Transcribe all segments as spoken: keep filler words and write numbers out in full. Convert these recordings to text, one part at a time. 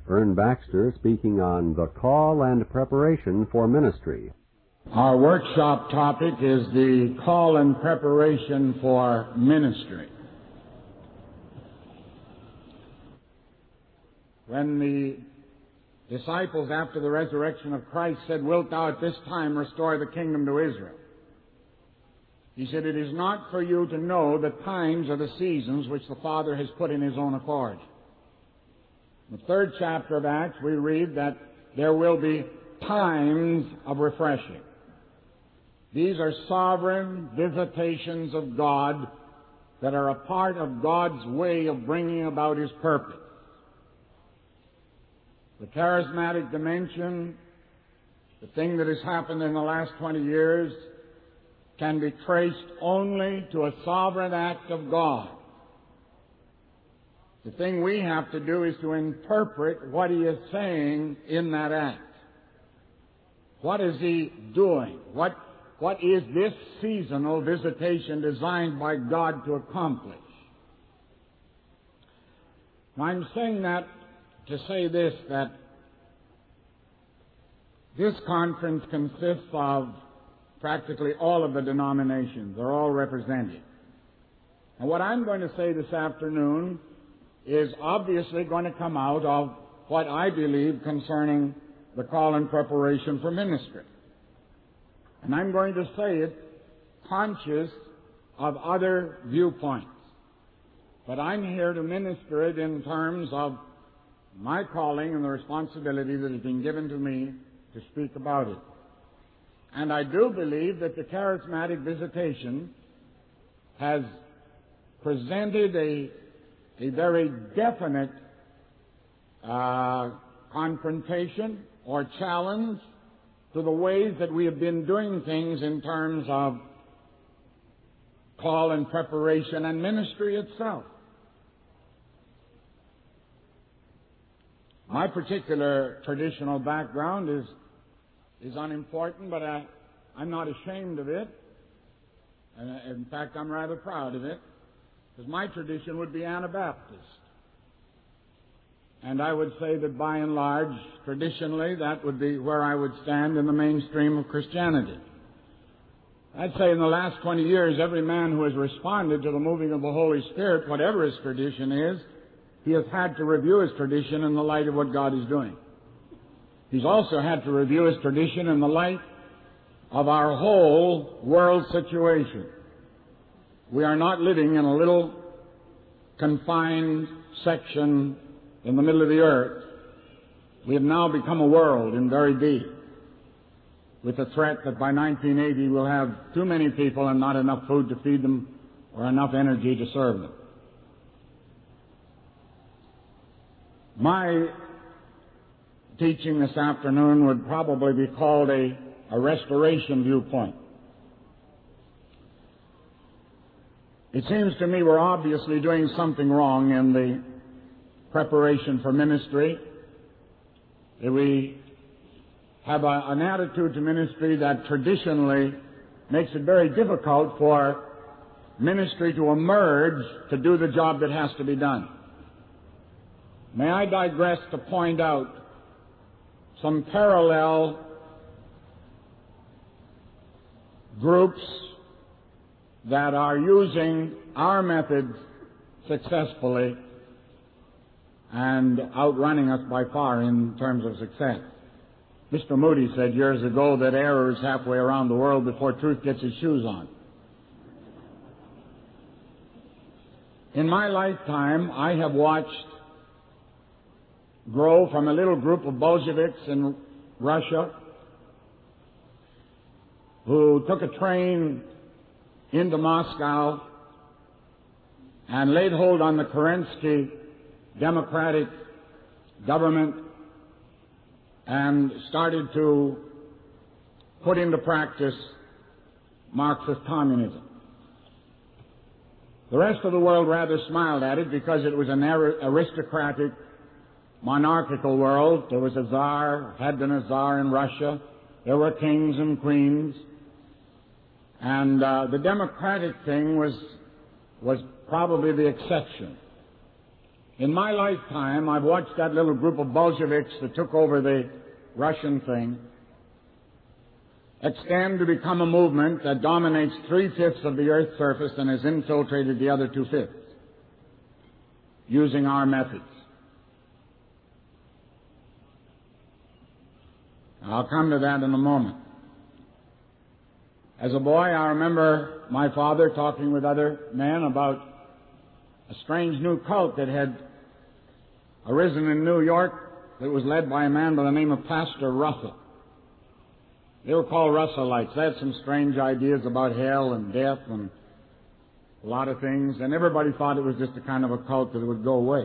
Ern Baxter speaking on the call and preparation for ministry. Our workshop topic is the call and preparation for ministry. When the disciples after the resurrection of Christ said, "Wilt thou at this time restore the kingdom to Israel?" He said, "It is not for you to know the times or the seasons which the Father has put in His own authority." In the third chapter of Acts, we read that there will be times of refreshing. These are sovereign visitations of God that are a part of God's way of bringing about His purpose. The charismatic dimension, the thing that has happened in the last twenty years, can be traced only to a sovereign act of God. The thing we have to do is to interpret what He is saying in that act. What is He doing? What, what is this seasonal visitation designed by God to accomplish? Now, I'm saying that to say this, that this conference consists of practically all of the denominations. They're all represented. And what I'm going to say this afternoon is obviously going to come out of what I believe concerning the call and preparation for ministry. And I'm going to say it conscious of other viewpoints. But I'm here to minister it in terms of my calling and the responsibility that has been given to me to speak about it. And I do believe that the charismatic visitation has presented a, a very definite uh, confrontation or challenge to the ways that we have been doing things in terms of call and preparation and ministry itself. My particular traditional background is is unimportant, but I, I'm not ashamed of it. And in fact, I'm rather proud of it, because my tradition would be Anabaptist. And I would say that by and large, traditionally, that would be where I would stand in the mainstream of Christianity. I'd say in the last twenty years, every man who has responded to the moving of the Holy Spirit, whatever his tradition is, he has had to review his tradition in the light of what God is doing. He's also had to review his tradition in the light of our whole world situation. We are not living in a little confined section in the middle of the earth. We have now become a world in very deep, with the threat that by nineteen eighty we'll have too many people and not enough food to feed them or enough energy to serve them. My teaching this afternoon would probably be called a, a restoration viewpoint. It seems to me we're obviously doing something wrong in the preparation for ministry. We have a, an attitude to ministry that traditionally makes it very difficult for ministry to emerge to do the job that has to be done. May I digress to point out some parallel groups that are using our methods successfully and outrunning us by far in terms of success. Mister Moody said years ago that error is halfway around the world before truth gets his shoes on. In my lifetime, I have watched grow from a little group of Bolsheviks in Russia who took a train into Moscow and laid hold on the Kerensky democratic government and started to put into practice Marxist communism. The rest of the world rather smiled at it because it was an aristocratic, monarchical world. There was a czar, had been a czar in Russia. There were kings and queens. And uh, the democratic thing was, was probably the exception. In my lifetime, I've watched that little group of Bolsheviks that took over the Russian thing extend to become a movement that dominates three-fifths of the Earth's surface and has infiltrated the other two-fifths using our methods. I'll come to that in a moment. As a boy, I remember my father talking with other men about a strange new cult that had arisen in New York that was led by a man by the name of Pastor Russell. They were called Russellites. They had some strange ideas about hell and death and a lot of things, and everybody thought it was just a kind of a cult that would go away.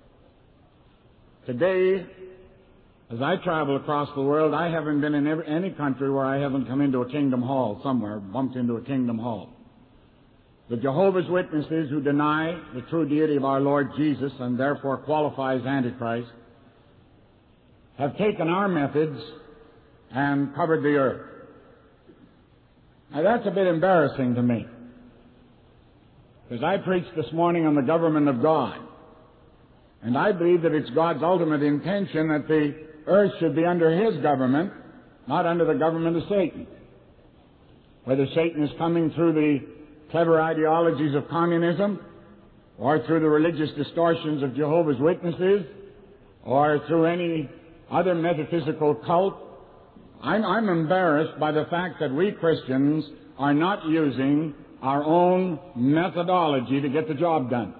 Today, as I travel across the world, I haven't been in every, any country where I haven't come into a kingdom hall somewhere, bumped into a kingdom hall. The Jehovah's Witnesses who deny the true deity of our Lord Jesus and therefore qualify as Antichrist have taken our methods and covered the earth. Now that's a bit embarrassing to me, because I preached this morning on the government of God, and I believe that it's God's ultimate intention that the earth should be under His government, not under the government of Satan. Whether Satan is coming through the clever ideologies of communism, or through the religious distortions of Jehovah's Witnesses, or through any other metaphysical cult, I'm, I'm embarrassed by the fact that we Christians are not using our own methodology to get the job done.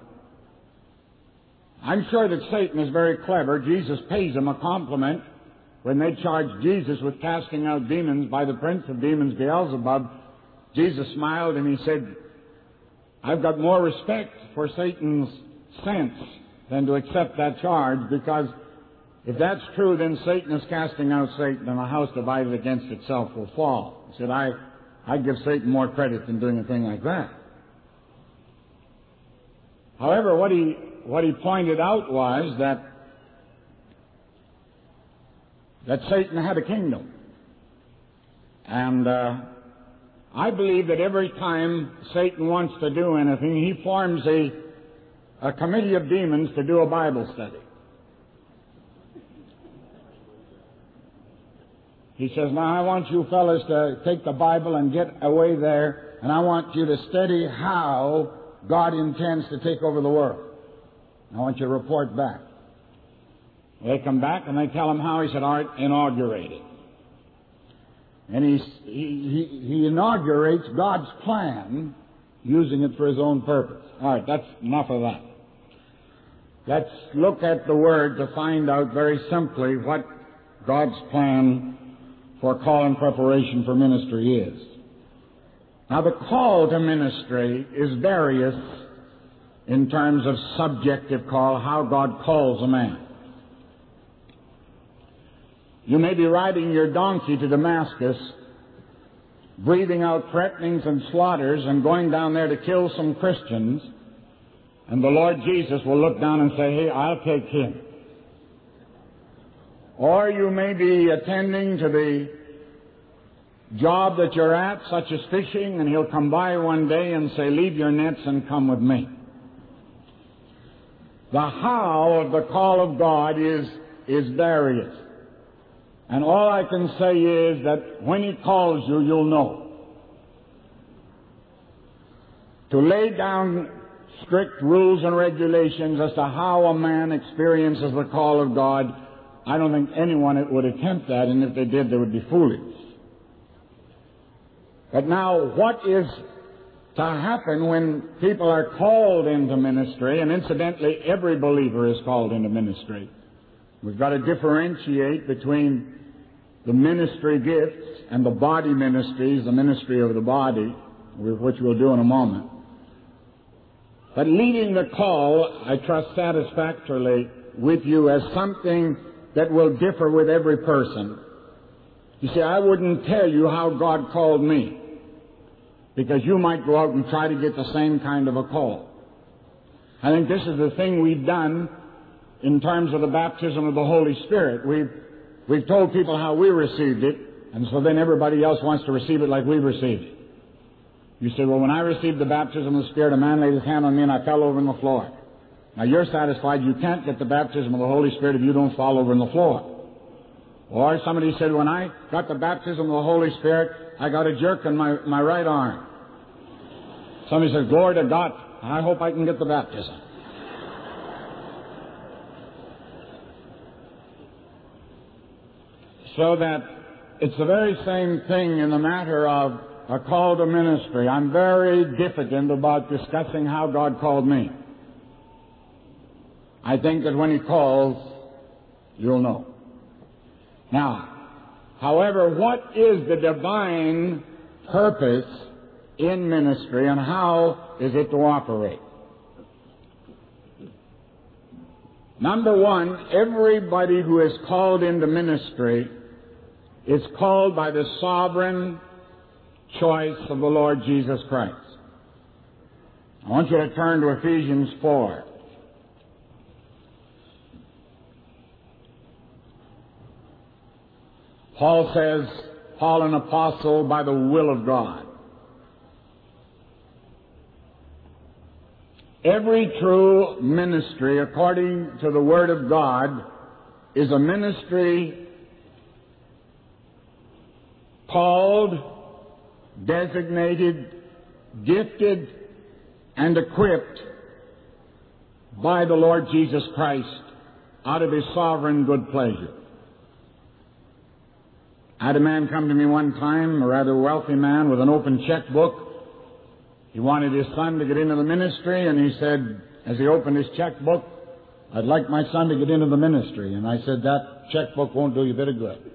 I'm sure that Satan is very clever. Jesus pays him a compliment when they charged Jesus with casting out demons by the prince of demons, Beelzebub. Jesus smiled and he said, I've got more respect for Satan's sense than to accept that charge, because if that's true, then Satan is casting out Satan, and a house divided against itself will fall. He said, I, I give Satan more credit than doing a thing like that. However, what he, what he pointed out was that, that Satan had a kingdom. And uh, I believe that every time Satan wants to do anything, he forms a, a committee of demons to do a Bible study. He says, now I want you fellas to take the Bible and get away there, and I want you to study how God intends to take over the world. I want you to report back. They come back and they tell him how. He said, all right, inaugurate it. And he, he, he inaugurates God's plan, using it for his own purpose. All right, that's enough of that. Let's look at the Word to find out very simply what God's plan for call and preparation for ministry is. Now, the call to ministry is various in terms of subjective call, how God calls a man. You may be riding your donkey to Damascus, breathing out threatenings and slaughters and going down there to kill some Christians, and the Lord Jesus will look down and say, hey, I'll take him. Or you may be attending to the job that you're at, such as fishing, and he'll come by one day and say, leave your nets and come with me. The how of the call of God is, is various. And all I can say is that when He calls you, you'll know. To lay down strict rules and regulations as to how a man experiences the call of God, I don't think anyone would attempt that, and if they did, they would be foolish. But now, what is to happen when people are called into ministry, and incidentally, every believer is called into ministry. We've got to differentiate between the ministry gifts and the body ministries, the ministry of the body, which we'll do in a moment. But leading the call, I trust satisfactorily with you as something that will differ with every person. You see, I wouldn't tell you how God called me, because you might go out and try to get the same kind of a call. I think this is the thing we've done in terms of the baptism of the Holy Spirit. We've, we've told people how we received it, and so then everybody else wants to receive it like we received it. You say, well, when I received the baptism of the Spirit, a man laid his hand on me and I fell over on the floor. Now, you're satisfied you can't get the baptism of the Holy Spirit if you don't fall over on the floor. Or somebody said, when I got the baptism of the Holy Spirit, I got a jerk in my, my right arm. Somebody says, glory to God, I hope I can get the baptism. So that it's the very same thing in the matter of a call to ministry. I'm very diffident about discussing how God called me. I think that when He calls, you'll know. Now, however, what is the divine purpose in ministry and how is it to operate? Number one, everybody who is called into ministry is called by the sovereign choice of the Lord Jesus Christ. I want you to turn to Ephesians four. Paul says, Paul an apostle by the will of God. Every true ministry, according to the Word of God, is a ministry called, designated, gifted, and equipped by the Lord Jesus Christ out of His sovereign good pleasure. I had a man come to me one time, a rather wealthy man with an open checkbook. He wanted his son to get into the ministry, and he said, as he opened his checkbook, I'd like my son to get into the ministry. And I said, that checkbook won't do you a bit of good.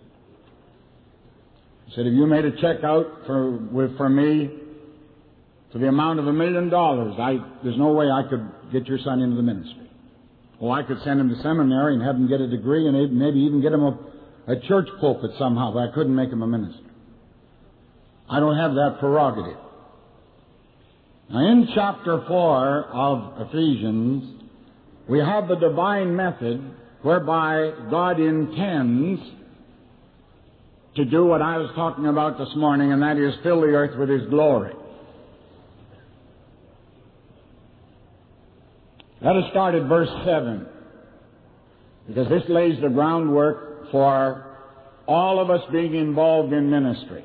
He said, if you made a check out for, with, for me to the amount of a million dollars, I, there's no way I could get your son into the ministry. Well, I could send him to seminary and have him get a degree and maybe even get him a, a church pulpit somehow, but I couldn't make him a minister. I don't have that prerogative. Now, in chapter four of Ephesians, we have the divine method whereby God intends to do what I was talking about this morning, and that is fill the earth with His glory. Let us start at verse seven, because this lays the groundwork for all of us being involved in ministry.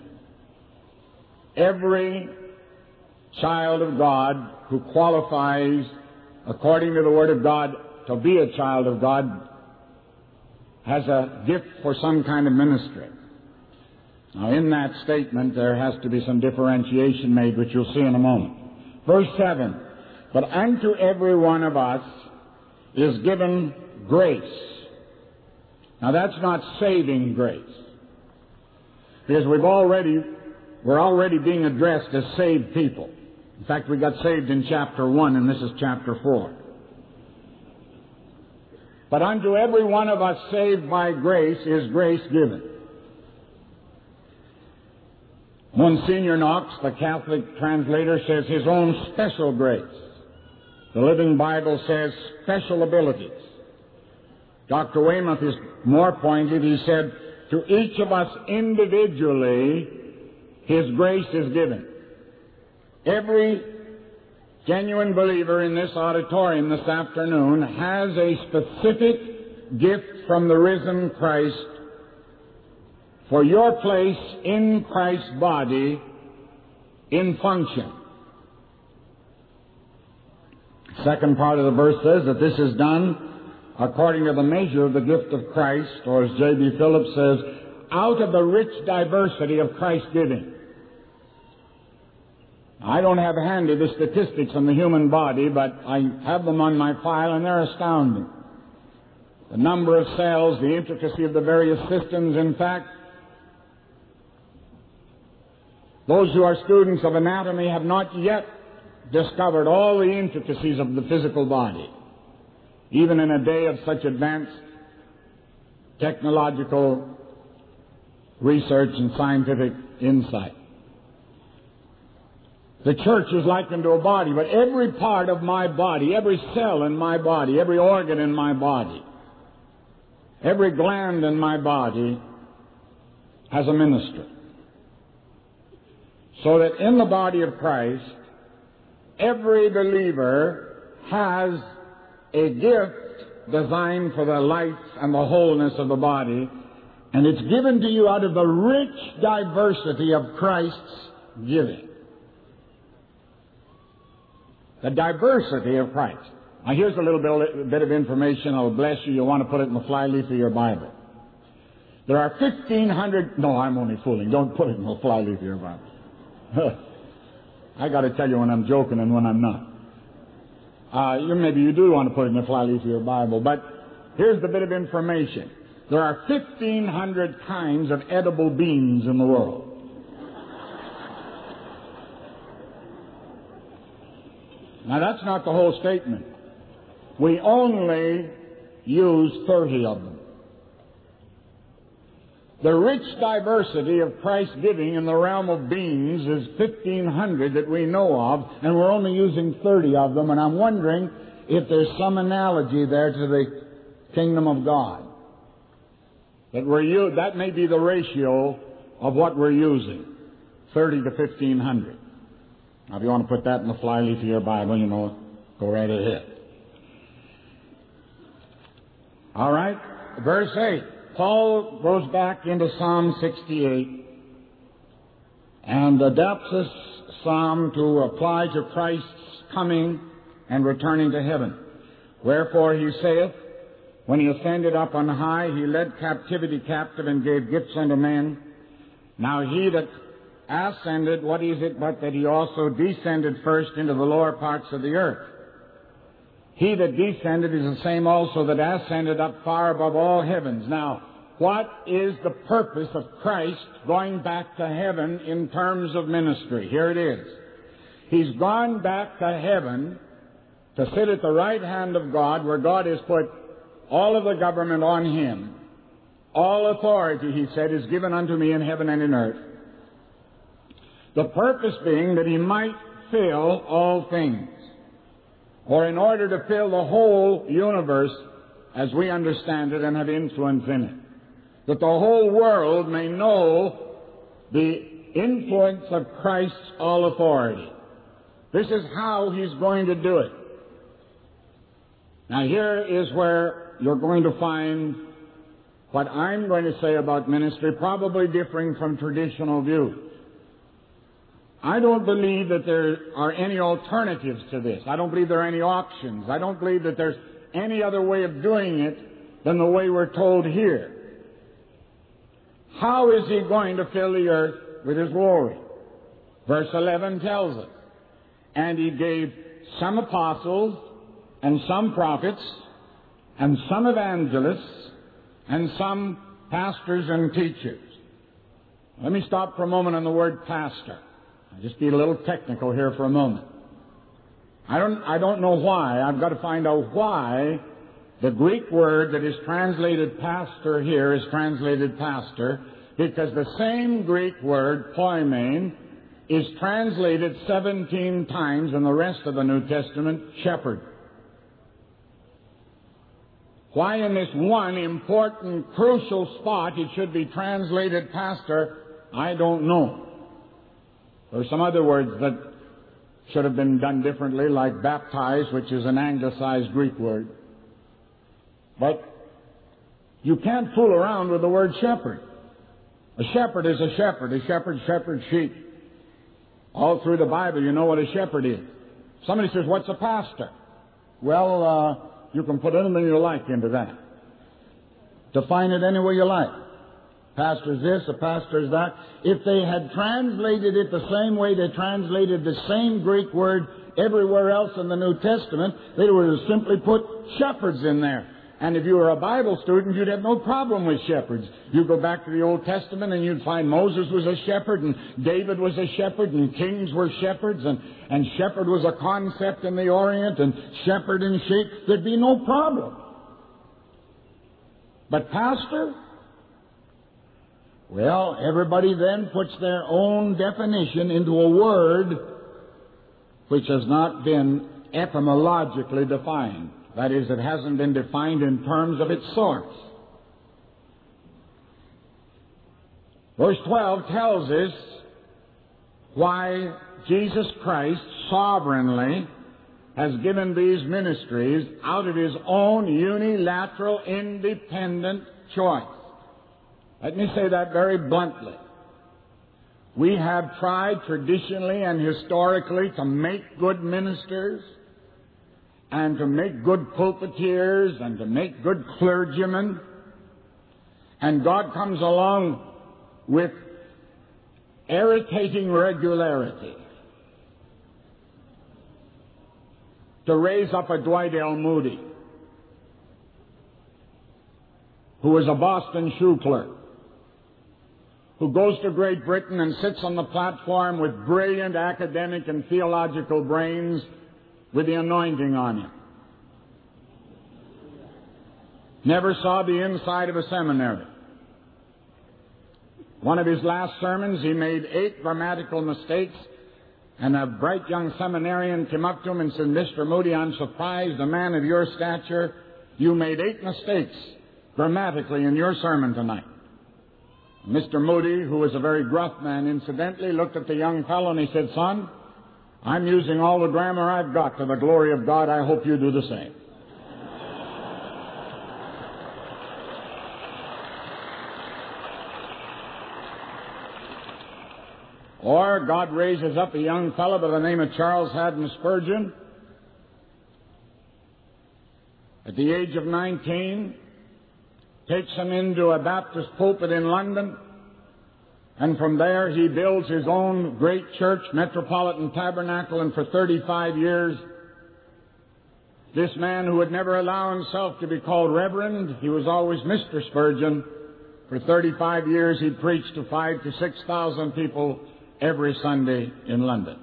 Every child of God who qualifies, according to the Word of God, to be a child of God has a gift for some kind of ministry. Now, in that statement, there has to be some differentiation made, which you'll see in a moment. Verse seven, but unto every one of us is given grace. Now, that's not saving grace, because we've already, we're already being addressed as saved people. In fact, we got saved in chapter one, and this is chapter four. But unto every one of us saved by grace is grace given. Monsignor Knox, the Catholic translator, says his own special grace. The Living Bible says special abilities. Doctor Weymouth is more pointed. He said, to each of us individually, His grace is given. Every genuine believer in this auditorium this afternoon has a specific gift from the risen Christ for your place in Christ's body in function. Second part of the verse says that this is done according to the measure of the gift of Christ, or as J B Phillips says, out of the rich diversity of Christ's giving. I don't have handy the statistics on the human body, but I have them on my file, and they're astounding. The number of cells, the intricacy of the various systems. In fact, those who are students of anatomy have not yet discovered all the intricacies of the physical body, even in a day of such advanced technological research and scientific insight. The church is likened to a body, but every part of my body, every cell in my body, every organ in my body, every gland in my body has a ministry. So that in the body of Christ, every believer has a gift designed for the life and the wholeness of the body, and it's given to you out of the rich diversity of Christ's giving. The diversity of Christ. Now here's a little bit, bit of information. I'll bless you. You'll want to put it in the flyleaf of your Bible. There are fifteen hundred... No, I'm only fooling. Don't put it in the flyleaf of your Bible. I got to tell you when I'm joking and when I'm not. Uh, you, maybe you do want to put it in the flyleaf of your Bible, but here's the bit of information. There are fifteen hundred kinds of edible beans in the world. Now, that's not the whole statement. We only use thirty of them. The rich diversity of Christ's giving in the realm of beings is fifteen hundred that we know of, and we're only using thirty of them, and I'm wondering if there's some analogy there to the kingdom of God. That, we're, that may be the ratio of what we're using, thirty to fifteen hundred. Now, if you want to put that in the flyleaf of your Bible, you know, go right ahead. All right, verse eight. Paul goes back into Psalm sixty-eight and adapts this psalm to apply to Christ's coming and returning to heaven. Wherefore he saith, when he ascended up on high, he led captivity captive and gave gifts unto men. Now he that ascended, what is it but that he also descended first into the lower parts of the earth? He that descended is the same also that ascended up far above all heavens. Now, what is the purpose of Christ going back to heaven in terms of ministry? Here it is. He's gone back to heaven to sit at the right hand of God, where God has put all of the government on him. All authority, he said, is given unto me in heaven and in earth. The purpose being that he might fill all things, or in order to fill the whole universe as we understand it and have influence in it, that the whole world may know the influence of Christ's all authority. This is how he's going to do it. Now here is where you're going to find what I'm going to say about ministry probably differing from traditional views. I don't believe that there are any alternatives to this. I don't believe there are any options. I don't believe that there's any other way of doing it than the way we're told here. How is he going to fill the earth with his glory? Verse eleven tells us, and he gave some apostles and some prophets and some evangelists and some pastors and teachers. Let me stop for a moment on the word pastor. I'll just be a little technical here for a moment. I don't, I don't know why. I've got to find out why the Greek word that is translated pastor here is translated pastor, because the same Greek word, poimen, is translated seventeen times in the rest of the New Testament, shepherd. Why in this one important, crucial spot it should be translated pastor, I don't know. There are some other words that should have been done differently, like baptize, which is an anglicized Greek word. But you can't fool around with the word shepherd. A shepherd is a shepherd. A shepherd shepherds sheep. All through the Bible, you know what a shepherd is. Somebody says, what's a pastor? Well, uh, you can put anything you like into that. Define it any way you like. Pastor is this, a pastor is that. If they had translated it the same way they translated the same Greek word everywhere else in the New Testament, they would have simply put shepherds in there. And if you were a Bible student, you'd have no problem with shepherds. You go back to the Old Testament and you'd find Moses was a shepherd and David was a shepherd and kings were shepherds and, and shepherd was a concept in the Orient and shepherd and sheep. There'd be no problem. But pastor? Well, everybody then puts their own definition into a word which has not been etymologically defined. That is, it hasn't been defined in terms of its source. Verse twelve tells us why Jesus Christ sovereignly has given these ministries out of his own unilateral, independent choice. Let me say that very bluntly. We have tried traditionally and historically to make good ministers and to make good pulpiteers and to make good clergymen. And God comes along with irritating regularity to raise up a Dwight L. Moody, who was a Boston shoe clerk, who goes to Great Britain and sits on the platform with brilliant academic and theological brains with the anointing on him. Never saw the inside of a seminary. One of his last sermons, he made eight grammatical mistakes, and a bright young seminarian came up to him and said, "Mister Moody, I'm surprised, a man of your stature, you made eight mistakes grammatically in your sermon tonight." Mister Moody, who was a very gruff man, incidentally, looked at the young fellow and he said, "Son, I'm using all the grammar I've got to the glory of God. I hope you do the same." Or God raises up a young fellow by the name of Charles Haddon Spurgeon. At the age of nineteen, takes him into a Baptist pulpit in London, and from there he builds his own great church, Metropolitan Tabernacle, and for thirty-five years, this man who would never allow himself to be called Reverend, he was always Mister Spurgeon. For thirty-five years he preached to five to six thousand people every Sunday in London.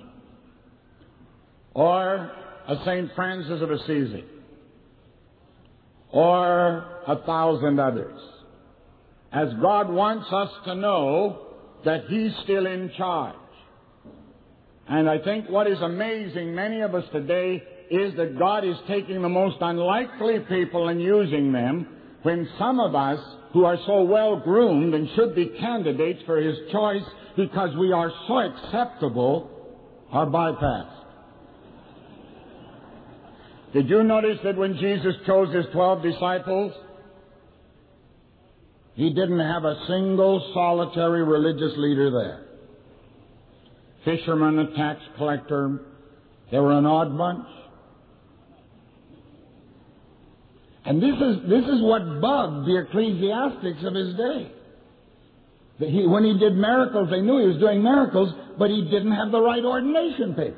Or a Saint Francis of Assisi. Or a thousand others. As God wants us to know that He's still in charge. And I think what is amazing many of us today is that God is taking the most unlikely people and using them, when some of us who are so well groomed and should be candidates for His choice because we are so acceptable are bypassed. Did you notice that when Jesus chose His twelve disciples, He didn't have a single solitary religious leader there? Fisherman, a tax collector, they were an odd bunch. And this is, this is what bugged the ecclesiastics of his day. That he, when he did miracles, they knew he was doing miracles, but he didn't have the right ordination papers.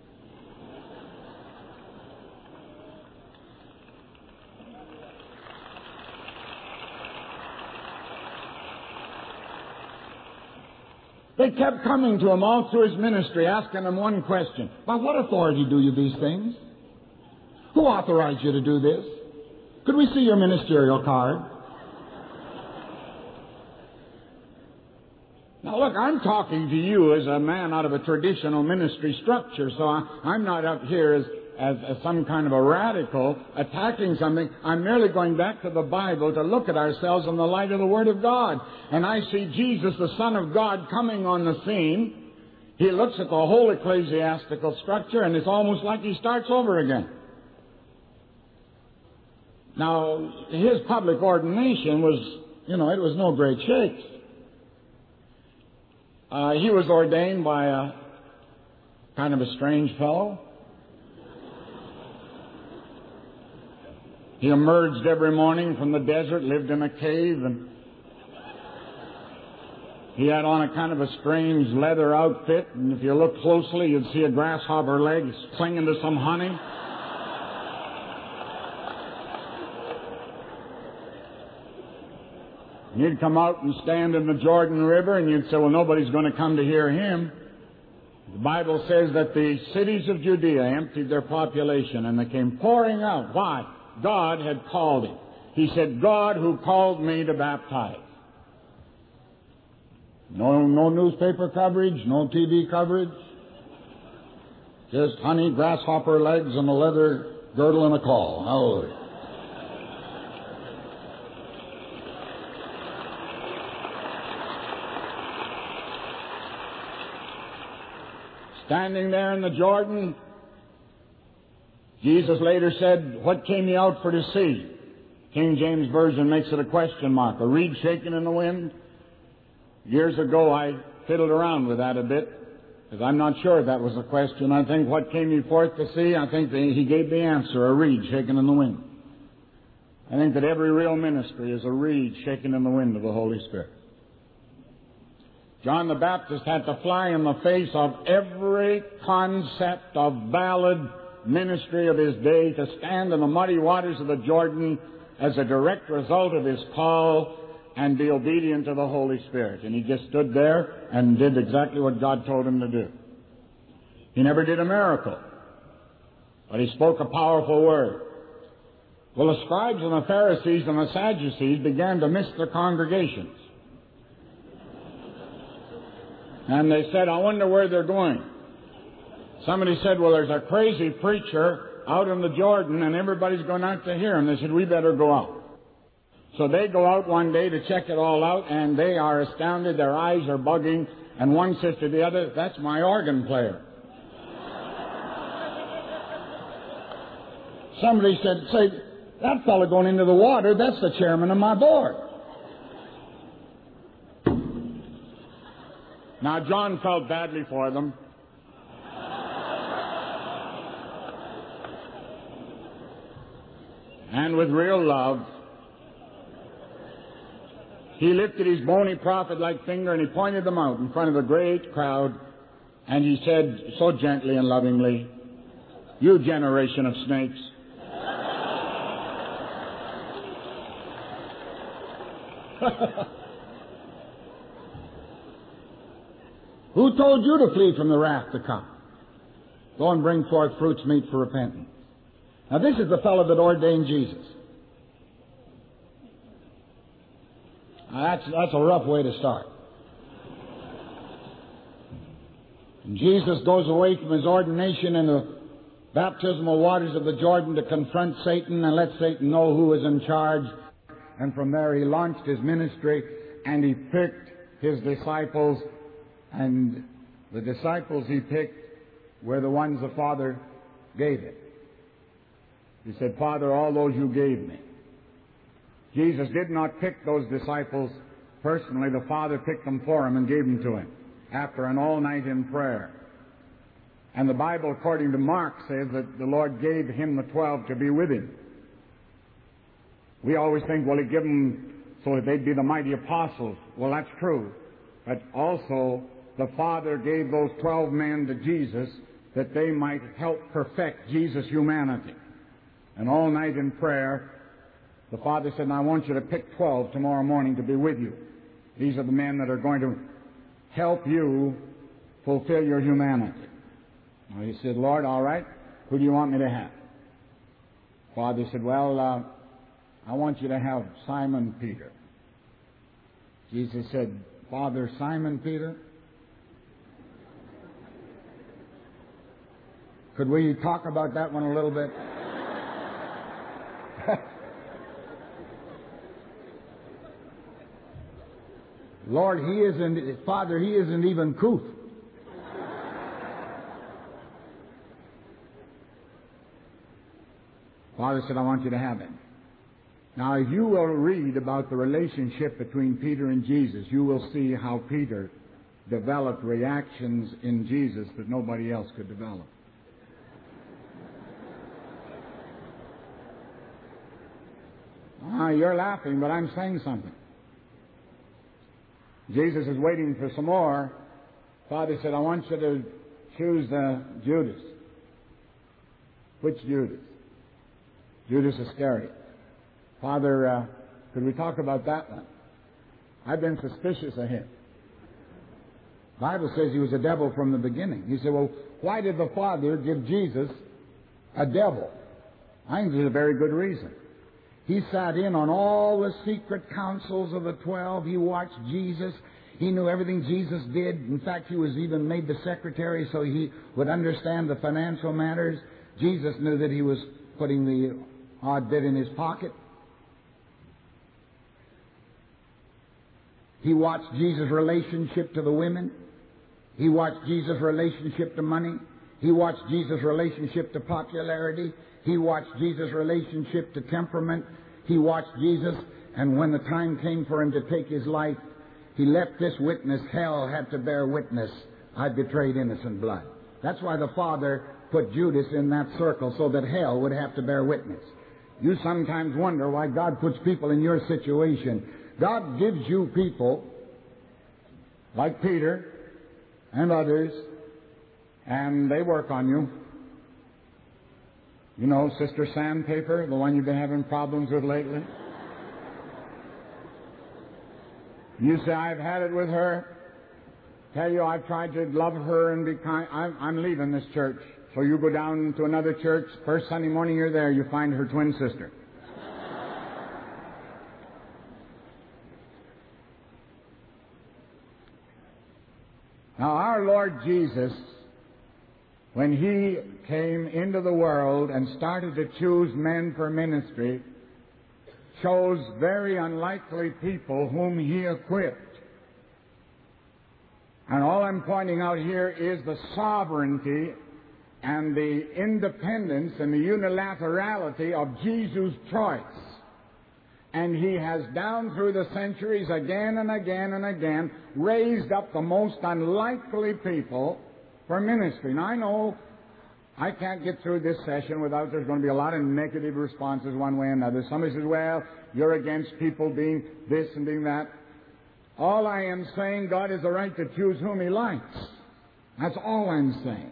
They kept coming to him all through his ministry, asking him one question: "By what authority do you these things? Who authorized you to do this? Could we see your ministerial card?" Now look, I'm talking to you as a man out of a traditional ministry structure, so I, I'm not up here as, as, as some kind of a radical attacking something. I'm merely going back to the Bible to look at ourselves in the light of the Word of God. And I see Jesus, the Son of God, coming on the scene. He looks at the whole ecclesiastical structure, and it's almost like he starts over again. Now, his public ordination was, you know, it was no great shakes. Uh, he was ordained by a kind of a strange fellow. He emerged every morning from the desert, lived in a cave, and he had on a kind of a strange leather outfit, and if you look closely, you'd see a grasshopper leg clinging to some honey. He'd come out and stand in the Jordan River, and you'd say, well, nobody's going to come to hear him. The Bible says that the cities of Judea emptied their population, and they came pouring out. Why? God had called him. He said, "God who called me to baptize." No, no newspaper coverage, no T V coverage. Just honey, grasshopper legs, and a leather girdle and a call. Hallelujah. Standing there in the Jordan, Jesus later said, "What came ye out for to see?" King James Version makes it a question mark. A reed shaking in the wind? Years ago I fiddled around with that a bit, because I'm not sure that was a question. I think, what came ye forth to see? I think the, he gave the answer, a reed shaking in the wind. I think that every real ministry is a reed shaking in the wind of the Holy Spirit. John the Baptist had to fly in the face of every concept of valid ministry of his day, to stand in the muddy waters of the Jordan as a direct result of his call and be obedient to the Holy Spirit. And he just stood there and did exactly what God told him to do. He never did a miracle, but he spoke a powerful word. Well, the scribes and the Pharisees and the Sadducees began to miss their congregations. And they said, "I wonder where they're going." Somebody said, "Well, there's a crazy preacher out in the Jordan, and everybody's going out to hear him." They said, "We better go out." So they go out one day to check it all out, and they are astounded. Their eyes are bugging, and one says to the other, "That's my organ player." Somebody said, "Say, that fellow going into the water, that's the chairman of my board." Now, John felt badly for them. And with real love, he lifted his bony prophet-like finger and he pointed them out in front of a great crowd, and he said so gently and lovingly, "You generation of snakes, who told you to flee from the wrath to come? Go and bring forth fruits meet for repentance." Now, this is the fellow that ordained Jesus. Now, that's, that's a rough way to start. And Jesus goes away from his ordination in the baptismal waters of the Jordan to confront Satan and let Satan know who is in charge. And from there he launched his ministry, and he picked his disciples, and the disciples he picked were the ones the Father gave him. He said, "Father, all those you gave me." Jesus did not pick those disciples personally. The Father picked them for him and gave them to him after an all night in prayer. And the Bible, according to Mark, says that the Lord gave him the twelve to be with him. We always think, well, he gave them so that they'd be the mighty apostles. Well, that's true. But also, the Father gave those twelve men to Jesus that they might help perfect Jesus' humanity. And all night in prayer, the Father said, "I want you to pick twelve tomorrow morning to be with you. These are the men that are going to help you fulfill your humanity." Well, he said, "Lord, all right, who do you want me to have?" Father said, "Well, uh, I want you to have Simon Peter." Jesus said, "Father, Simon Peter? Could we talk about that one a little bit?" Lord, he isn't, Father, he isn't even couth. Father said, "I want you to have him." Now, if you will read about the relationship between Peter and Jesus, you will see how Peter developed reactions in Jesus that nobody else could develop. Ah, you're laughing, but I'm saying something. Jesus is waiting for some more. Father said, "I want you to choose uh, Judas." Which Judas? Judas Iscariot. Father, uh, could we talk about that one? I've been suspicious of him. The Bible says he was a devil from the beginning. He said, "Well, why did the Father give Jesus a devil?" I think there's a very good reason. He sat in on all the secret counsels of the twelve. He watched Jesus. He knew everything Jesus did. In fact, he was even made the secretary so he would understand the financial matters. Jesus knew that he was putting the odd bit in his pocket. He watched Jesus' relationship to the women. He watched Jesus' relationship to money. He watched Jesus' relationship to popularity. He watched Jesus' relationship to temperament. He watched Jesus, and when the time came for him to take his life, he left this witness. Hell had to bear witness. I betrayed innocent blood. That's why the Father put Judas in that circle, so that hell would have to bear witness. You sometimes wonder why God puts people in your situation. God gives you people like Peter and others, and they work on you. You know, Sister Sandpaper, the one you've been having problems with lately? You say, I've had it with her. Tell you, I've tried to love her and be kind. I'm, I'm leaving this church. So you go down to another church. First Sunday morning you're there, you find her twin sister. Now, our Lord Jesus, when He came into the world and started to choose men for ministry, chose very unlikely people whom He equipped. And all I'm pointing out here is the sovereignty and the independence and the unilaterality of Jesus' choice. And He has, down through the centuries, again and again and again, raised up the most unlikely people for ministry. Now, I know I can't get through this session without there's going to be a lot of negative responses one way or another. Somebody says, well, you're against people being this and being that. All I am saying, God has the right to choose whom He likes. That's all I'm saying.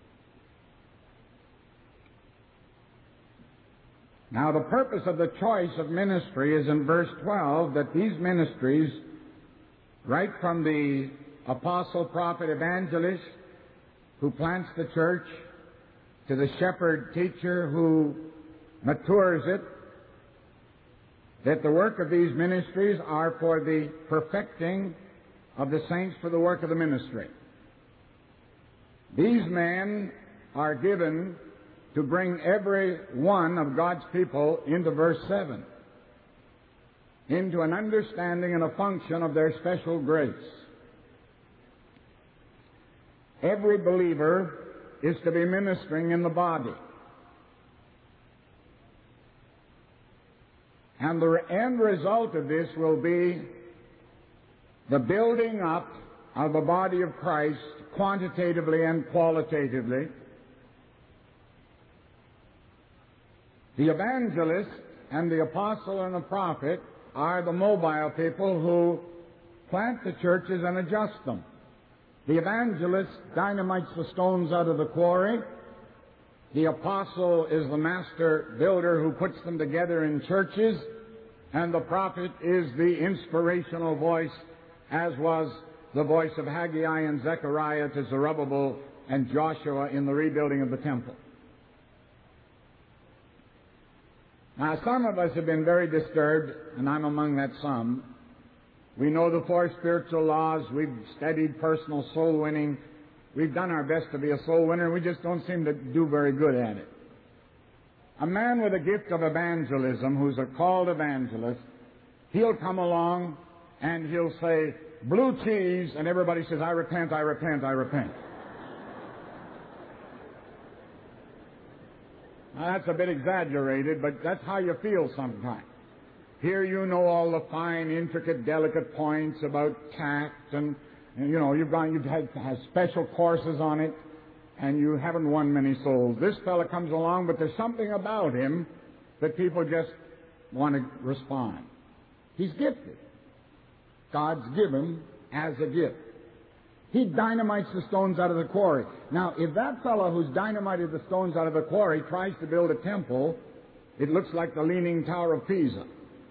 Now, the purpose of the choice of ministry is in verse twelve, that these ministries, right from the apostle, prophet, evangelist who plants the church, to the shepherd teacher who matures it, that the work of these ministries are for the perfecting of the saints for the work of the ministry. These men are given to bring every one of God's people into verse seven, into an understanding and a function of their special grace. Every believer is to be ministering in the body. And the end result of this will be the building up of the body of Christ quantitatively and qualitatively. The evangelist and the apostle and the prophet are the mobile people who plant the churches and adjust them. The evangelist dynamites the stones out of the quarry. The apostle is the master builder who puts them together in churches. And the prophet is the inspirational voice, as was the voice of Haggai and Zechariah to Zerubbabel and Joshua in the rebuilding of the temple. Now, some of us have been very disturbed, and I'm among that some. We know the four spiritual laws. We've studied personal soul winning. We've done our best to be a soul winner, and we just don't seem to do very good at it. A man with a gift of evangelism, who's a called evangelist, he'll come along and he'll say, blue cheese, and everybody says, I repent, I repent, I repent. Now, that's a bit exaggerated, but that's how you feel sometimes. Here you know all the fine, intricate, delicate points about tact, and, and you know, you've gone, you've had, had special courses on it, and you haven't won many souls. This fellow comes along, but there's something about him that people just want to respond. He's gifted. God's given as a gift. He dynamites the stones out of the quarry. Now, if that fellow who's dynamited the stones out of the quarry tries to build a temple, it looks like the Leaning Tower of Pisa.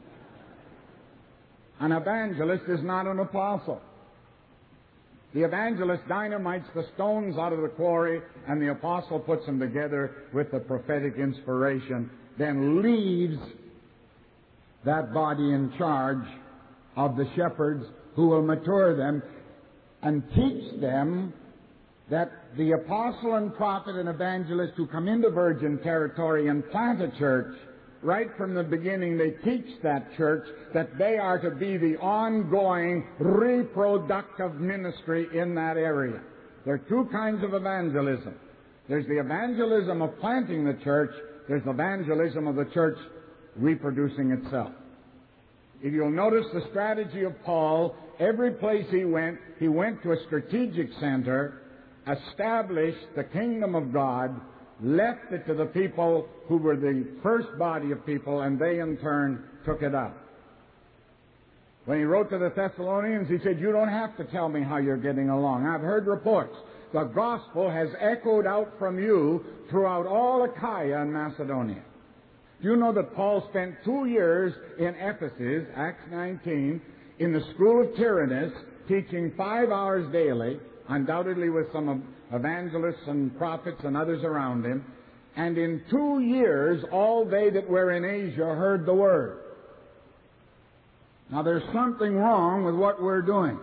An evangelist is not an apostle. The evangelist dynamites the stones out of the quarry, and the apostle puts them together with the prophetic inspiration, then leaves that body in charge of the shepherds who will mature them and teach them that the apostle and prophet and evangelist who come into virgin territory and plant a church, right from the beginning they teach that church that they are to be the ongoing reproductive ministry in that area. There are two kinds of evangelism. There's the evangelism of planting the church. There's the evangelism of the church reproducing itself. If you'll notice the strategy of Paul, every place he went, he went to a strategic center, established the kingdom of God, left it to the people who were the first body of people, and they in turn took it up. When he wrote to the Thessalonians, he said, you don't have to tell me how you're getting along. I've heard reports. The gospel has echoed out from you throughout all Achaia and Macedonia. Do you know that Paul spent two years in Ephesus, Acts nineteen, in the school of Tyrannus, teaching five hours daily, undoubtedly with some evangelists and prophets and others around him, and in two years all they that were in Asia heard the word. Now there's something wrong with what we're doing.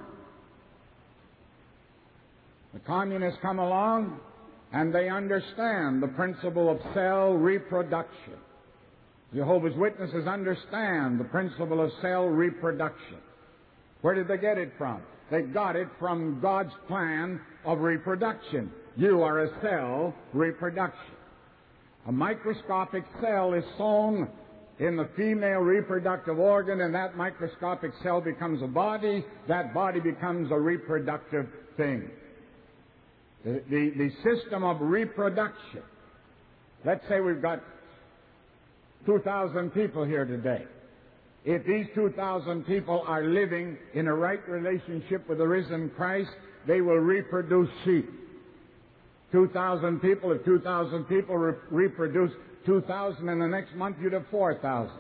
The communists come along and they understand the principle of cell reproduction. Jehovah's Witnesses understand the principle of cell reproduction. Where did they get it from? They got it from God's plan of reproduction. You are a cell reproduction. A microscopic cell is sown in the female reproductive organ, and that microscopic cell becomes a body. That body becomes a reproductive thing. The, the, the system of reproduction. Let's say we've got two thousand people here today. If these two thousand people are living in a right relationship with the risen Christ, they will reproduce sheep. two thousand people, if two thousand people re- reproduce two thousand in the next month, you'd have four thousand.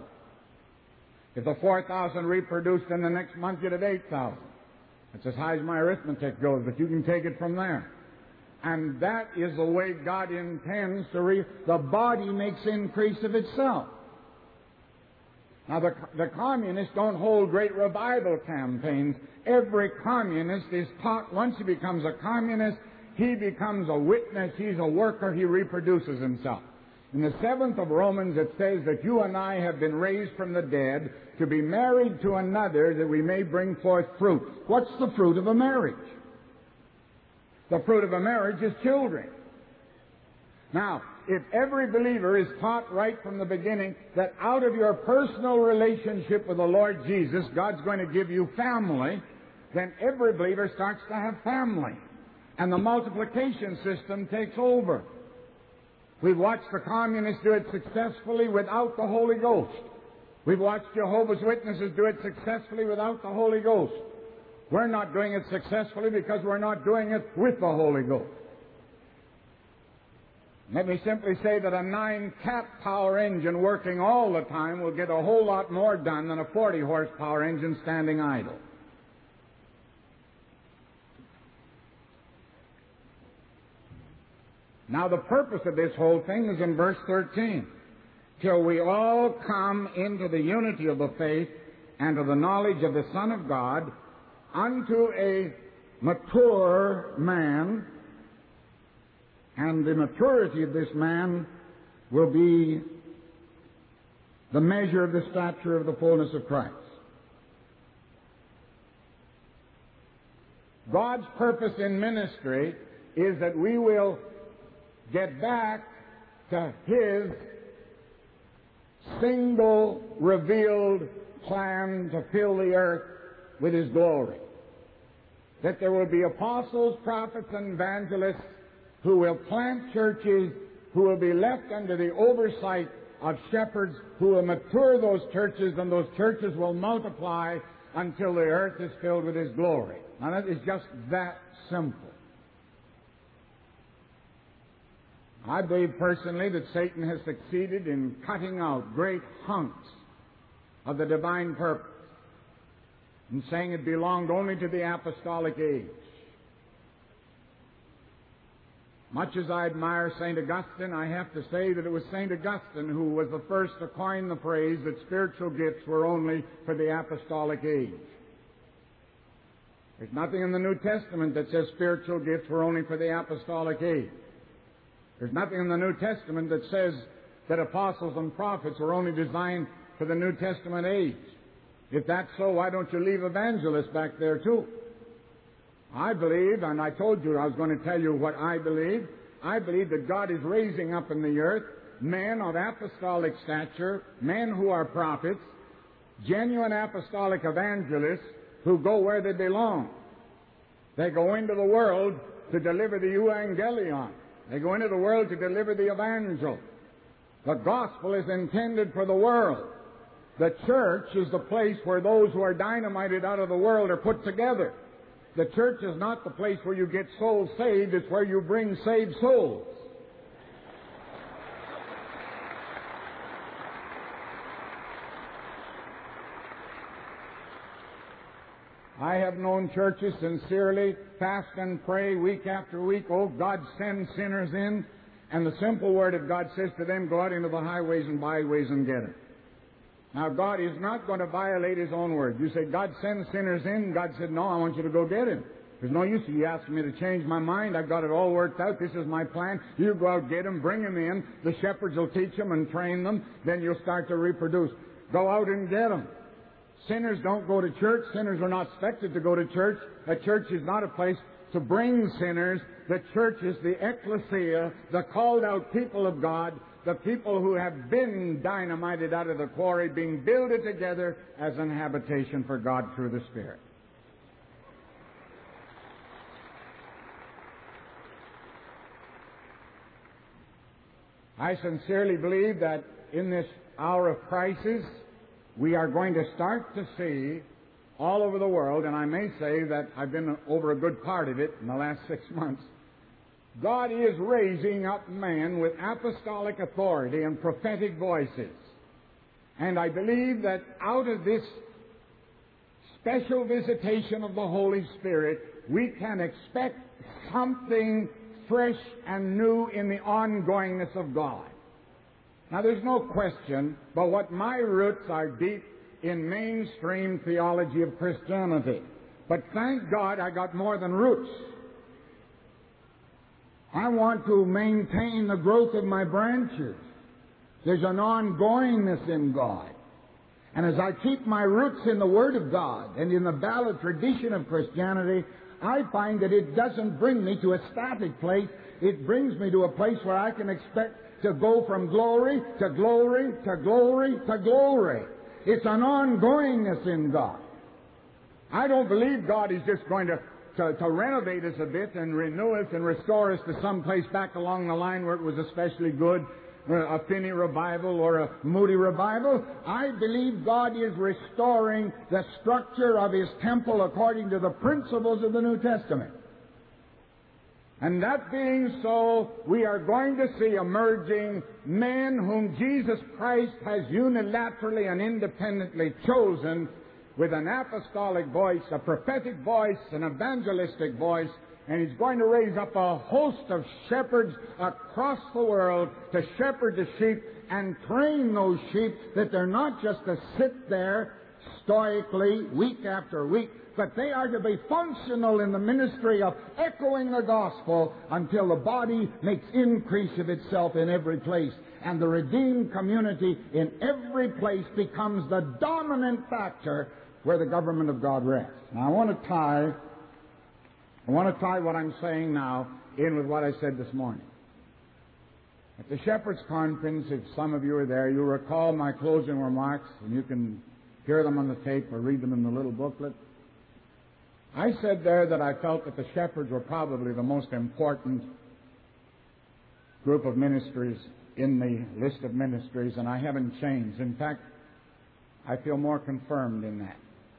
If the four thousand reproduced in the next month, you'd have eight thousand. That's as high as my arithmetic goes, but you can take it from there. And that is the way God intends to re... The body makes increase of itself. Now, the, the communists don't hold great revival campaigns. Every communist is taught once he becomes a communist, he becomes a witness, he's a worker, he reproduces himself. In the seventh of Romans, it says that you and I have been raised from the dead to be married to another that we may bring forth fruit. What's the fruit of a marriage? The fruit of a marriage is children. Now, if every believer is taught right from the beginning that out of your personal relationship with the Lord Jesus, God's going to give you family, then every believer starts to have family. And the multiplication system takes over. We've watched the communists do it successfully without the Holy Ghost. We've watched Jehovah's Witnesses do it successfully without the Holy Ghost. We're not doing it successfully because we're not doing it with the Holy Ghost. Let me simply say that a nine cat power engine working all the time will get a whole lot more done than a forty horsepower engine standing idle. Now the purpose of this whole thing is in verse thirteen. Till we all come into the unity of the faith and to the knowledge of the Son of God, unto a mature man, and the maturity of this man will be the measure of the stature of the fullness of Christ. God's purpose in ministry is that we will get back to His single revealed plan to fill the earth with His glory. That there will be apostles, prophets, and evangelists who will plant churches, who will be left under the oversight of shepherds who will mature those churches, and those churches will multiply until the earth is filled with His glory. Now that is just that simple. I believe personally that Satan has succeeded in cutting out great hunks of the divine purpose and saying it belonged only to the apostolic age. Much as I admire Saint Augustine, I have to say that it was Saint Augustine who was the first to coin the phrase that spiritual gifts were only for the apostolic age. There's nothing in the New Testament that says spiritual gifts were only for the apostolic age. There's nothing in the New Testament that says that apostles and prophets were only designed for the New Testament age. If that's so, why don't you leave evangelists back there too? I believe, and I told you I was going to tell you what I believe, I believe that God is raising up in the earth men of apostolic stature, men who are prophets, genuine apostolic evangelists who go where they belong. They go into the world to deliver the evangelion. They go into the world to deliver the evangel. The gospel is intended for the world. The church is the place where those who are dynamited out of the world are put together. The church is not the place where you get souls saved, it's where you bring saved souls. I have known churches sincerely fast and pray week after week, oh, God, send sinners in. And the simple word of God says to them, go out into the highways and byways and get them. Now, God is not going to violate His own word. You say, God, send sinners in. God said, no, I want you to go get him. There's no use you asking me to change my mind. I've got it all worked out. This is my plan. You go out, get them, bring them in. The shepherds will teach them and train them. Then you'll start to reproduce. Go out and get them. Sinners don't go to church. Sinners are not expected to go to church. A church is not a place to bring sinners. The church is the ecclesia, the called out people of God, the people who have been dynamited out of the quarry, being builded together as an habitation for God through the Spirit. I sincerely believe that in this hour of crisis, we are going to start to see all over the world, and I may say that I've been over a good part of it in the last six months, God is raising up men with apostolic authority and prophetic voices. And I believe that out of this special visitation of the Holy Spirit, we can expect something fresh and new in the ongoingness of God. Now, there's no question but what my roots are deep in mainstream theology of Christianity. But thank God I got more than roots. I want to maintain the growth of my branches. There's an ongoingness in God. And as I keep my roots in the Word of God and in the valid tradition of Christianity, I find that it doesn't bring me to a static place. It brings me to a place where I can expect to go from glory to glory to glory to glory. It's an ongoingness in God. I don't believe God is just going to, to, to renovate us a bit and renew us and restore us to some place back along the line where it was especially good, a Finney revival or a Moody revival. I believe God is restoring the structure of His temple according to the principles of the New Testament. And that being so, we are going to see emerging men whom Jesus Christ has unilaterally and independently chosen with an apostolic voice, a prophetic voice, an evangelistic voice, and He's going to raise up a host of shepherds across the world to shepherd the sheep and train those sheep that they're not just to sit there stoically week after week, but they are to be functional in the ministry of echoing the gospel until the body makes increase of itself in every place, and the redeemed community in every place becomes the dominant factor where the government of God rests. Now I want to tie, I want to tie what I'm saying now in with what I said this morning. At the Shepherds Conference, if some of you are there, you'll recall my closing remarks, and you can hear them on the tape or read them in the little booklet. I said there that I felt that the shepherds were probably the most important group of ministries in the list of ministries, and I haven't changed. In fact, I feel more confirmed in that.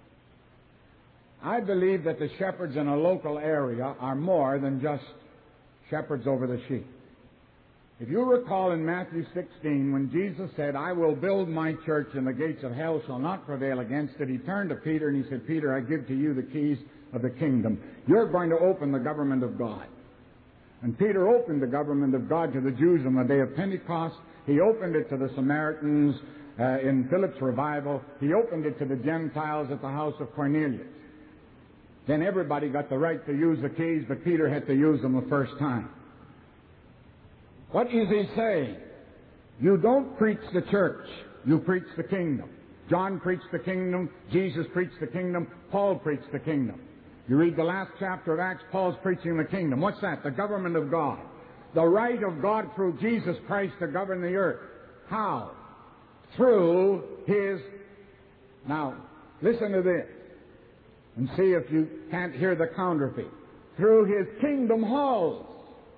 I believe that the shepherds in a local area are more than just shepherds over the sheep. If you recall in Matthew sixteen, when Jesus said, I will build my church and the gates of hell shall not prevail against it, He turned to Peter and He said, Peter, I give to you the keys of the kingdom. You're going to open the government of God. And Peter opened the government of God to the Jews on the day of Pentecost. He opened it to the Samaritans uh, in Philip's revival. He opened it to the Gentiles at the house of Cornelius. Then everybody got the right to use the keys, but Peter had to use them the first time. What is he saying? You don't preach the church, you preach the kingdom. John preached the kingdom, Jesus preached the kingdom, Paul preached the kingdom. You read the last chapter of Acts, Paul's preaching the kingdom. What's that? The government of God. the right of God through Jesus Christ to govern the earth. How? Through His... Now, listen to this and see if you can't hear the counterfeit. Through His kingdom halls.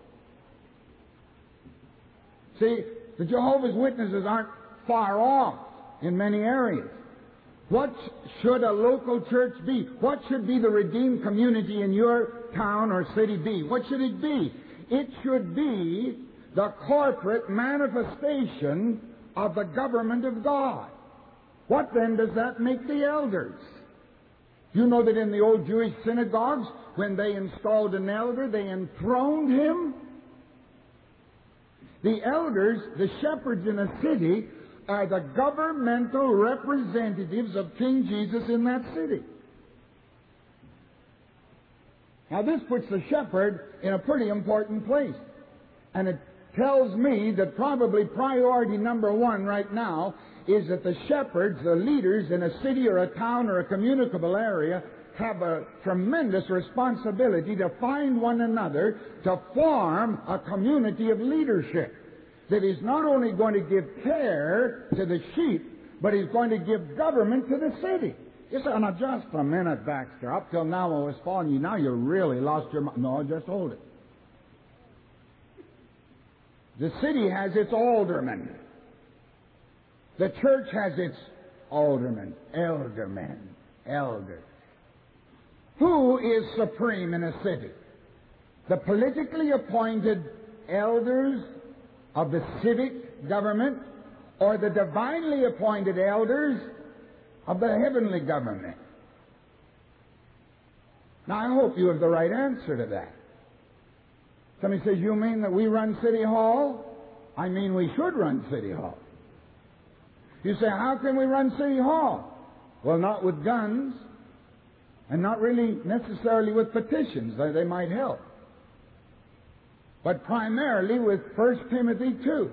See, the Jehovah's Witnesses aren't far off in many areas. What should a local church be? What should be the redeemed community in your town or city be? What should it be? It should be the corporate manifestation of the government of God. What then does that make the elders? You know that in the old Jewish synagogues, when they installed an elder, they enthroned him. The elders, the shepherds in a city, are the governmental representatives of King Jesus in that city. Now this puts the shepherd in a pretty important place. And it tells me that probably priority number one right now is that the shepherds, the leaders in a city or a town or a communicable area, have a tremendous responsibility to find one another to form a community of leadership that is not only going to give care to the sheep, but is going to give government to the city. You say, now just a minute, Baxter. Up till now I was following you. Now you really lost your mind. No, just hold it. The city has its aldermen. The church has its aldermen, eldermen, elders. Who is supreme in a city? The politically appointed elders of the civic government, or the divinely appointed elders of the heavenly government? Now, I hope you have the right answer to that. Somebody says, you mean that we run City Hall? I mean we should run City Hall. You say, how can we run City Hall? Well, not with guns, and not really necessarily with petitions. They, they might help. But primarily with First Timothy two.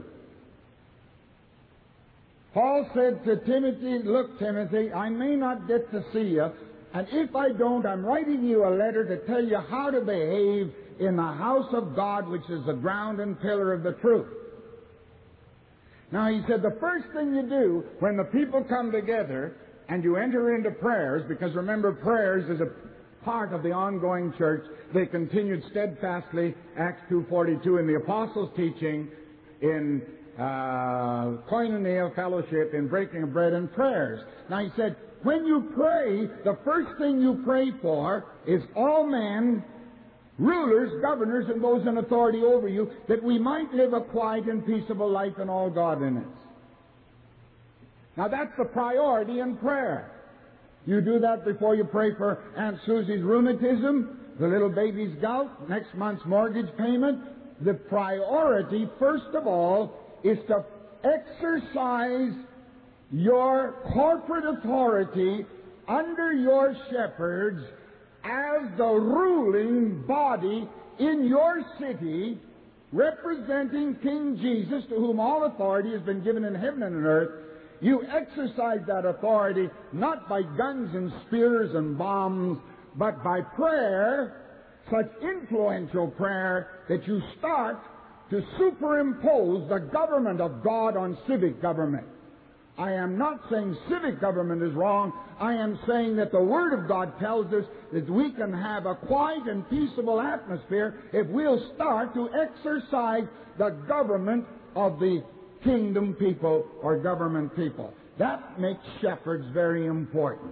Paul said to Timothy, look, Timothy, I may not get to see you, and if I don't, I'm writing you a letter to tell you how to behave in the house of God, which is the ground and pillar of the truth. Now, he said, the first thing you do when the people come together and you enter into prayers, because remember, prayers is a part of the ongoing church. They continued steadfastly, Acts two forty-two, in the apostles' teaching, in uh, koinonia, fellowship, in breaking of bread and prayers. Now, he said, when you pray, the first thing you pray for is all men, rulers, governors, and those in authority over you, that we might live a quiet and peaceable life in all godliness. Now that's the priority in prayer. You do that before you pray for Aunt Susie's rheumatism, the little baby's gout, next month's mortgage payment. The priority, first of all, is to exercise your corporate authority under your shepherds as the ruling body in your city, representing King Jesus, to whom all authority has been given in heaven and on earth. You exercise that authority not by guns and spears and bombs, but by prayer, such influential prayer that you start to superimpose the government of God on civic government. I am not saying civic government is wrong. I am saying that the Word of God tells us that we can have a quiet and peaceable atmosphere if we'll start to exercise the government of the kingdom people or government people. That makes shepherds very important.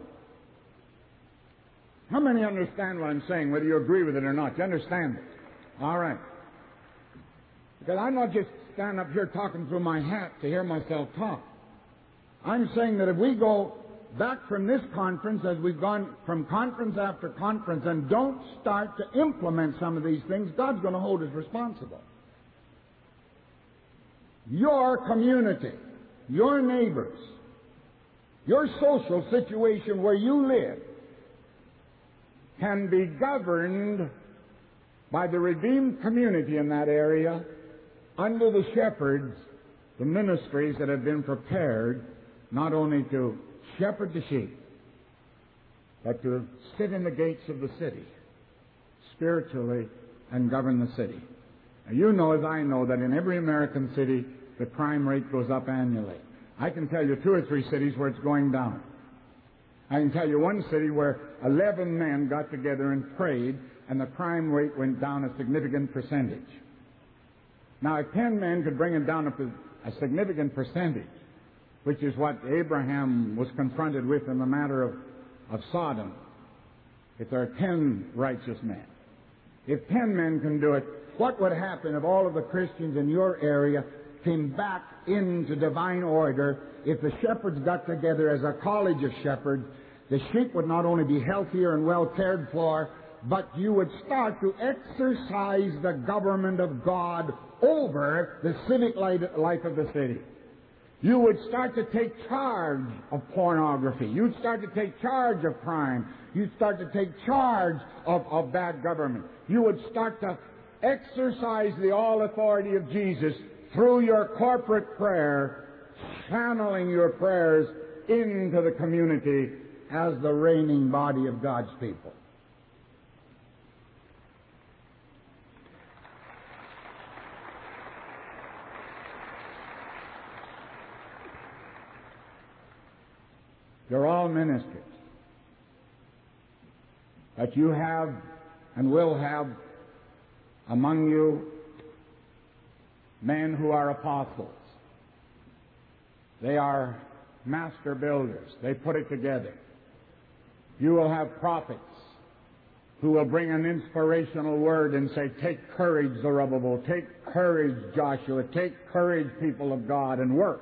How many understand what I'm saying, whether you agree with it or not? You understand it? All right. Because I'm not just standing up here talking through my hat to hear myself talk. I'm saying that if we go back from this conference, as we've gone from conference after conference, and don't start to implement some of these things, God's going to hold us responsible. Your community, your neighbors, your social situation where you live can be governed by the redeemed community in that area under the shepherds, the ministries that have been prepared not only to shepherd the sheep, but to sit in the gates of the city spiritually and govern the city. Now, you know as I know that in every American city, the crime rate goes up annually. I can tell you two or three cities where it's going down. I can tell you one city where eleven men got together and prayed, and the crime rate went down a significant percentage. Now, if ten men could bring it down a, a significant percentage, which is what Abraham was confronted with in the matter of, of Sodom, if there are ten righteous men, if ten men can do it, what would happen if all of the Christians in your area came back into divine order? If the shepherds got together as a college of shepherds, the sheep would not only be healthier and well cared for, but you would start to exercise the government of God over the civic life of the city. You would start to take charge of pornography. You'd start to take charge of crime. You'd start to take charge of, of bad government. You would start to exercise the all authority of Jesus through your corporate prayer, channeling your prayers into the community as the reigning body of God's people. You're all ministers. But you have and will have among you men who are apostles. They are master builders. They put it together. You will have prophets who will bring an inspirational word and say, take courage, Zerubbabel, take courage, Joshua, take courage, people of God, and work.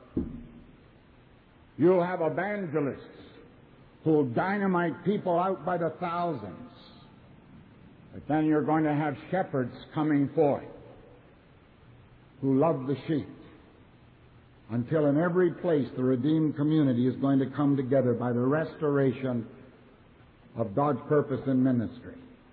You'll have evangelists who will dynamite people out by the thousands. But then you're going to have shepherds coming forth who love the sheep, until in every place the redeemed community is going to come together by the restoration of God's purpose in ministry.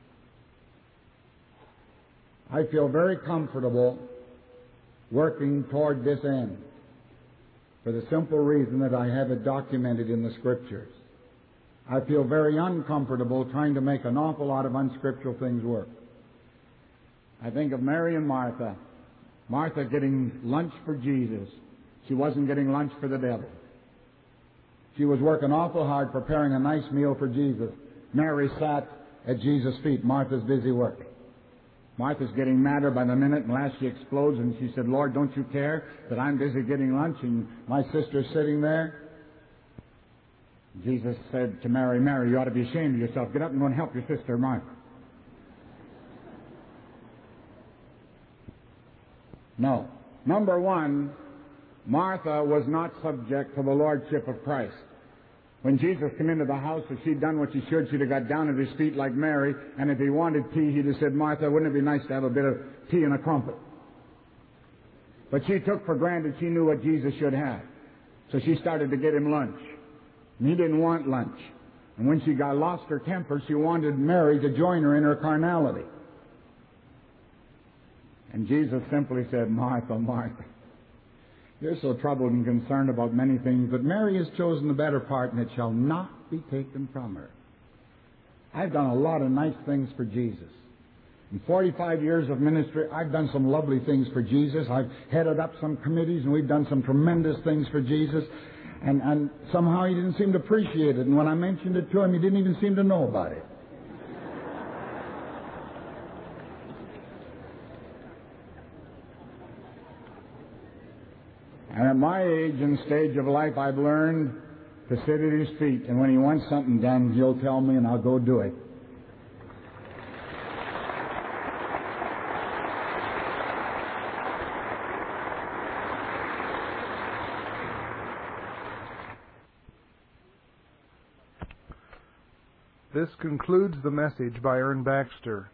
I feel very comfortable working toward this end for the simple reason that I have it documented in the Scriptures. I feel very uncomfortable trying to make an awful lot of unscriptural things work. I think of Mary and Martha. Martha getting lunch for Jesus. She wasn't getting lunch for the devil. She was working awful hard preparing a nice meal for Jesus. Mary sat at Jesus' feet. Martha's busy working. Martha's getting madder by the minute, and last she explodes, and she said, Lord, don't you care that I'm busy getting lunch and my sister's sitting there? Jesus said to Mary, Mary, you ought to be ashamed of yourself. Get up and go and help your sister Martha. No. Number one, Martha was not subject to the lordship of Christ. When Jesus came into the house, if she'd done what she should, she'd have got down at his feet like Mary, and if he wanted tea, he'd have said, Martha, wouldn't it be nice to have a bit of tea and a crumpet? But she took for granted she knew what Jesus should have. So she started to get him lunch. And he didn't want lunch. And when she got lost her temper, she wanted Mary to join her in her carnality. And Jesus simply said, Martha, Martha, you're so troubled and concerned about many things, but Mary has chosen the better part, and it shall not be taken from her. I've done a lot of nice things for Jesus. In forty-five years of ministry, I've done some lovely things for Jesus. I've headed up some committees, and we've done some tremendous things for Jesus. And, and somehow he didn't seem to appreciate it. And when I mentioned it to him, he didn't even seem to know about it. And at my age and stage of life, I've learned to sit at his feet. And when he wants something done, he'll tell me, and I'll go do it. This concludes the message by Ern Baxter.